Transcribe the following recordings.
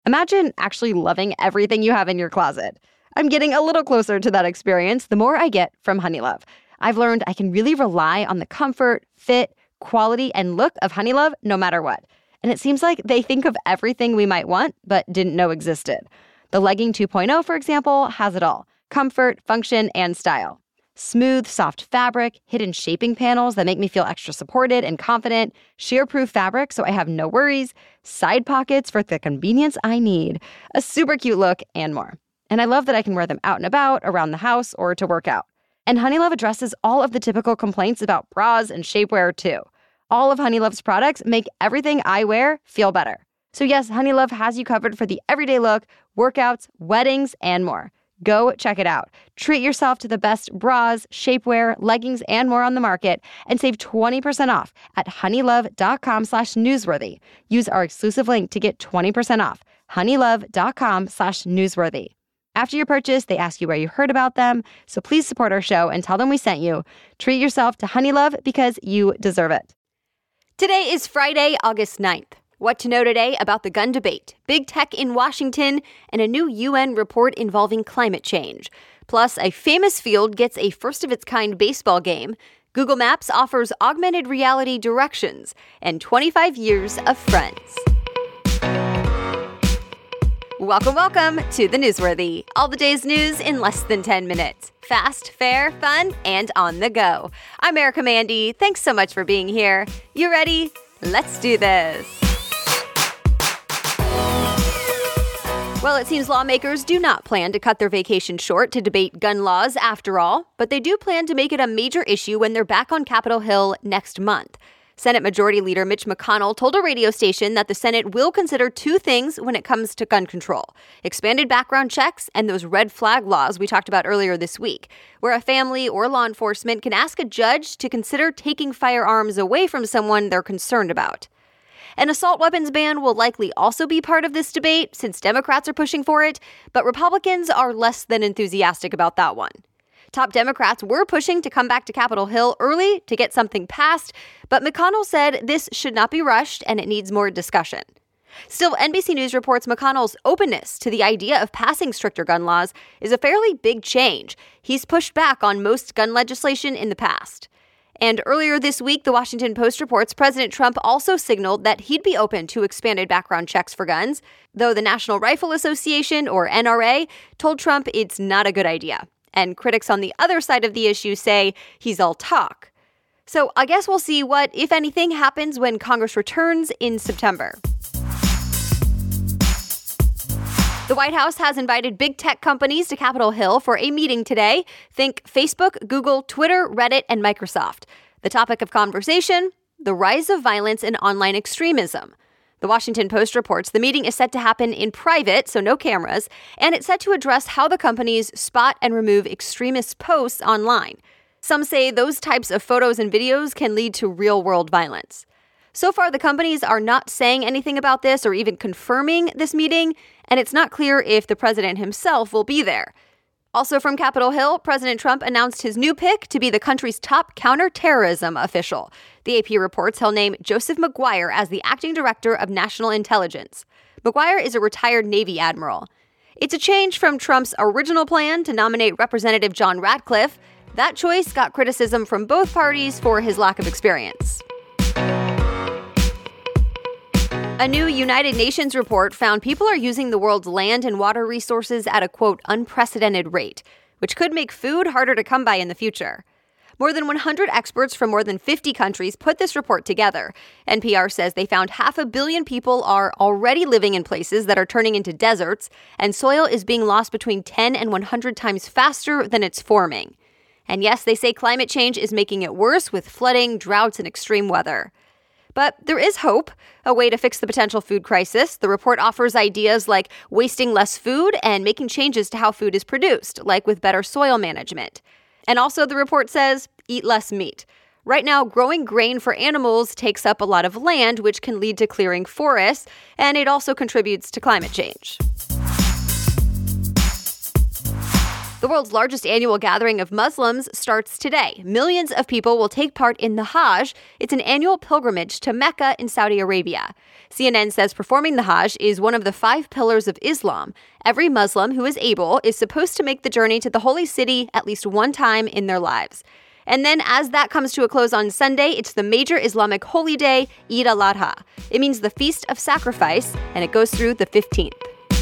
Imagine actually loving everything you have in your closet. I'm getting a little closer to that experience the more I get from Honeylove. I've learned I can really rely on the comfort, fit, quality, and look of Honeylove no matter what. And it seems like they think of everything we might want but didn't know existed. The Legging 2.0, for example, has it all: comfort, function, and style. Smooth, soft fabric, hidden shaping panels that make me feel extra supported and confident, shear-proof fabric so I have no worries, side pockets for the convenience I need, a super cute look, and more. And I love that I can wear them out and about, around the house, or to work out. And Honeylove addresses all of the typical complaints about bras and shapewear, too. All of Honeylove's products make everything I wear feel better. So yes, Honeylove has you covered for the everyday look, workouts, weddings, and more. Go check it out. Treat yourself to the best bras, shapewear, leggings, and more on the market and save 20% off at honeylove.com/newsworthy. Use our exclusive link to get 20% off. honeylove.com/newsworthy. After your purchase, they ask you where you heard about them, so please support our show and tell them we sent you. Treat yourself to Honeylove because you deserve it. Today is Friday, August 9th. What to know today about the gun debate, big tech in Washington, and a new UN report involving climate change. Plus, a famous field gets a first-of-its-kind baseball game. Google Maps offers augmented reality directions, and 25 years of Friends. Welcome to the Newsworthy. All the day's news in less than 10 minutes. Fast, fair, fun, and on the go. I'm Erica Mandy. Thanks so much for being here. You ready? Let's do this. Well, it seems lawmakers do not plan to cut their vacation short to debate gun laws after all, but they do plan to make it a major issue when they're back on Capitol Hill next month. Senate Majority Leader Mitch McConnell told a radio station that the Senate will consider two things when it comes to gun control: expanded background checks and those red flag laws we talked about earlier this week, where a family or law enforcement can ask a judge to consider taking firearms away from someone they're concerned about. An assault weapons ban will likely also be part of this debate since Democrats are pushing for it, but Republicans are less than enthusiastic about that one. Top Democrats were pushing to come back to Capitol Hill early to get something passed, but McConnell said this should not be rushed and it needs more discussion. Still, NBC News reports McConnell's openness to the idea of passing stricter gun laws is a fairly big change. He's pushed back on most gun legislation in the past. And earlier this week, the Washington Post reports President Trump also signaled that he'd be open to expanded background checks for guns, though the National Rifle Association, or NRA, told Trump it's not a good idea. And critics on the other side of the issue say he's all talk. So I guess we'll see what, if anything, happens when Congress returns in September. The White House has invited big tech companies to Capitol Hill for a meeting today. Think Facebook, Google, Twitter, Reddit, and Microsoft. The topic of conversation: the rise of violence and online extremism. The Washington Post reports the meeting is set to happen in private, so no cameras, and it's set to address how the companies spot and remove extremist posts online. Some say those types of photos and videos can lead to real-world violence. So far, the companies are not saying anything about this or even confirming this meeting, and it's not clear if the president himself will be there. Also from Capitol Hill, President Trump announced his new pick to be the country's top counterterrorism official. The AP reports he'll name Joseph Maguire as the acting director of national intelligence. Maguire is a retired Navy admiral. It's a change from Trump's original plan to nominate Representative John Ratcliffe. That choice got criticism from both parties for his lack of experience. A new United Nations report found people are using the world's land and water resources at a, quote, unprecedented rate, which could make food harder to come by in the future. More than 100 experts from more than 50 countries put this report together. NPR says they found 500 million people are already living in places that are turning into deserts, and soil is being lost between 10 and 100 times faster than it's forming. And yes, they say climate change is making it worse with flooding, droughts, and extreme weather. But there is hope, a way to fix the potential food crisis. The report offers ideas like wasting less food and making changes to how food is produced, like with better soil management. And also, the report says, eat less meat. Right now, growing grain for animals takes up a lot of land, which can lead to clearing forests, and it also contributes to climate change. The world's largest annual gathering of Muslims starts today. Millions of people will take part in the Hajj. It's an annual pilgrimage to Mecca in Saudi Arabia. CNN says performing the Hajj is one of the 5 pillars of Islam. Every Muslim who is able is supposed to make the journey to the holy city at least one time in their lives. And then as that comes to a close on Sunday, it's the major Islamic holy day, Eid al-Adha. It means the Feast of Sacrifice, and it goes through the 15th.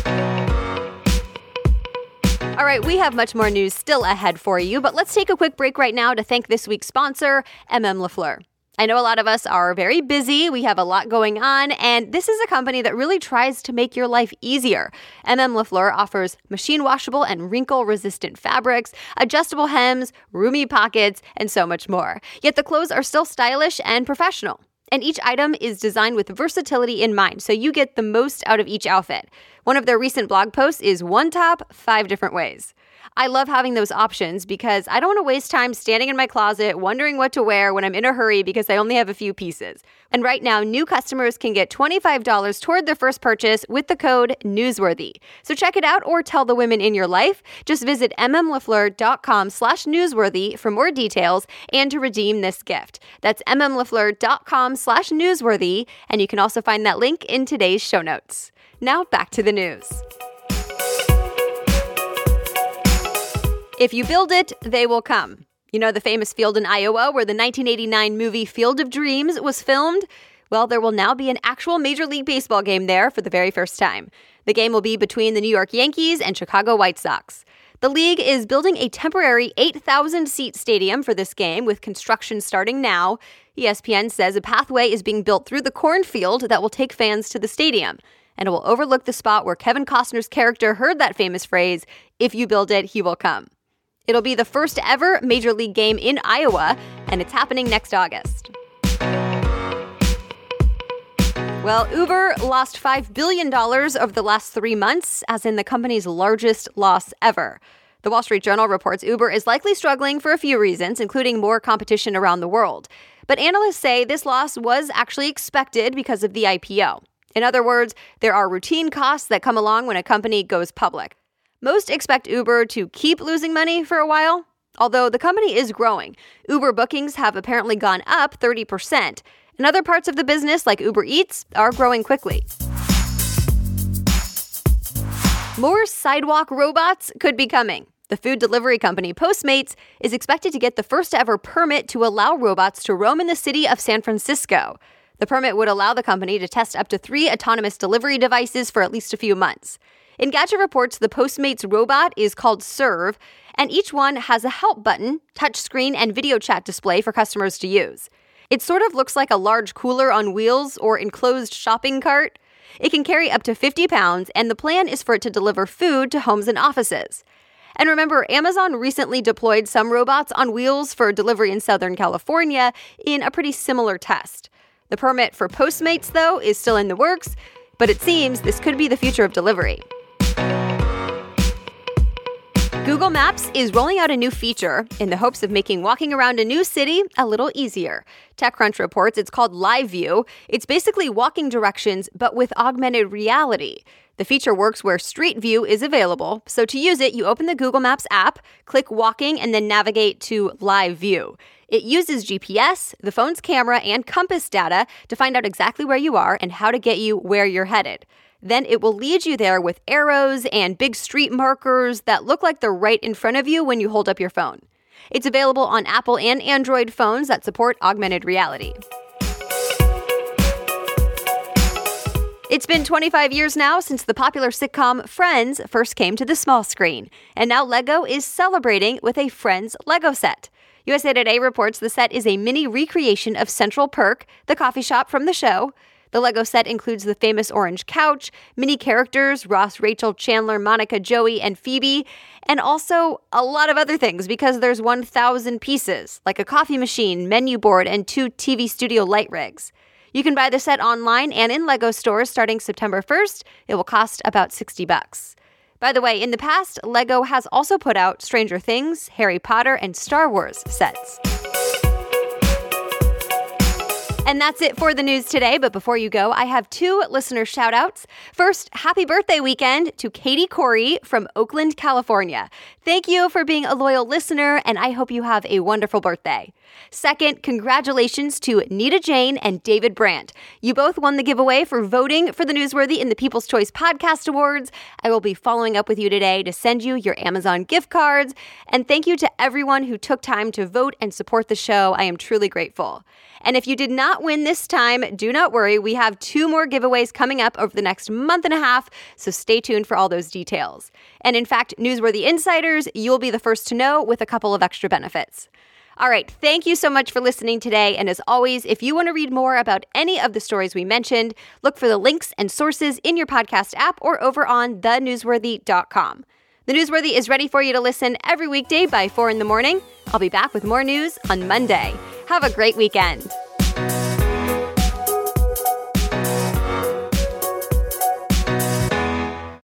All right, we have much more news still ahead for you, but let's take a quick break right now to thank this week's sponsor, MM.LaFleur. I know a lot of us are very busy, we have a lot going on, and this is a company that really tries to make your life easier. MM.LaFleur offers machine washable and wrinkle-resistant fabrics, adjustable hems, roomy pockets, and so much more. Yet the clothes are still stylish and professional. And each item is designed with versatility in mind, so you get the most out of each outfit. One of their recent blog posts is one top, 5 different ways. I love having those options because I don't want to waste time standing in my closet wondering what to wear when I'm in a hurry because I only have a few pieces. And right now, new customers can get $25 toward their first purchase with the code Newsworthy. So check it out or tell the women in your life. Just visit mmlafleur.com/newsworthy for more details and to redeem this gift. That's mmlafleur.com/newsworthy, and you can also find that link in today's show notes. Now back to the news. If you build it, they will come. You know the famous field in Iowa where the 1989 movie Field of Dreams was filmed? Well, there will now be an actual Major League Baseball game there for the very first time. The game will be between the New York Yankees and Chicago White Sox. The league is building a temporary 8,000-seat stadium for this game, with construction starting now. ESPN says a pathway is being built through the cornfield that will take fans to the stadium, and it will overlook the spot where Kevin Costner's character heard that famous phrase, "If you build it, he will come." It'll be the first ever Major League game in Iowa, and it's happening next August. Well, Uber lost $5 billion over the last 3 months, as in the company's largest loss ever. The Wall Street Journal reports Uber is likely struggling for a few reasons, including more competition around the world. But analysts say this loss was actually expected because of the IPO. In other words, there are routine costs that come along when a company goes public. Most expect Uber to keep losing money for a while, although the company is growing. Uber bookings have apparently gone up 30%, and other parts of the business, like Uber Eats, are growing quickly. More sidewalk robots could be coming. The food delivery company Postmates is expected to get the first ever permit to allow robots to roam in the city of San Francisco. The permit would allow the company to test up to 3 autonomous delivery devices for at least a few months. Engadget reports the Postmates robot is called Serve, and each one has a help button, touchscreen, and video chat display for customers to use. It sort of looks like a large cooler on wheels or enclosed shopping cart. It can carry up to 50 pounds, and the plan is for it to deliver food to homes and offices. And remember, Amazon recently deployed some robots on wheels for delivery in Southern California in a pretty similar test. The permit for Postmates, though, is still in the works, but it seems this could be the future of delivery. Google Maps is rolling out a new feature in the hopes of making walking around a new city a little easier. TechCrunch reports it's called Live View. It's basically walking directions, but with augmented reality. The feature works where Street View is available, so to use it, you open the Google Maps app, click Walking, and then navigate to Live View. It uses GPS, the phone's camera, and compass data to find out exactly where you are and how to get you where you're headed. Then it will lead you there with arrows and big street markers that look like they're right in front of you when you hold up your phone. It's available on Apple and Android phones that support augmented reality. It's been 25 years now since the popular sitcom Friends first came to the small screen, and now Lego is celebrating with a Friends Lego set. USA Today reports the set is a mini recreation of Central Perk, the coffee shop from the show. The Lego set includes the famous orange couch, mini characters Ross, Rachel, Chandler, Monica, Joey, and Phoebe, and also a lot of other things because there's 1,000 pieces, like a coffee machine, menu board, and 2 TV studio light rigs. You can buy the set online and in Lego stores starting September 1st. It will cost about $60. By the way, in the past, Lego has also put out Stranger Things, Harry Potter, and Star Wars sets. And that's it for the news today. But before you go, I have 2 listener shout outs. First, happy birthday weekend to Katie Corey from Oakland, California. Thank you for being a loyal listener, and I hope you have a wonderful birthday. Second, congratulations to Nita Jane and David Brandt. You both won the giveaway for voting for the Newsworthy in the People's Choice Podcast Awards. I will be following up with you today to send you your Amazon gift cards. And thank you to everyone who took time to vote and support the show. I am truly grateful. And if you did not win this time, do not worry. We have 2 more giveaways coming up over the next month and a half, so stay tuned for all those details. And in fact, Newsworthy Insiders, you'll be the first to know with a couple of extra benefits. All right, thank you so much for listening today. And as always, if you want to read more about any of the stories we mentioned, look for the links and sources in your podcast app or over on thenewsworthy.com. The Newsworthy is ready for you to listen every weekday by 4 in the morning. I'll be back with more news on Monday. Have a great weekend.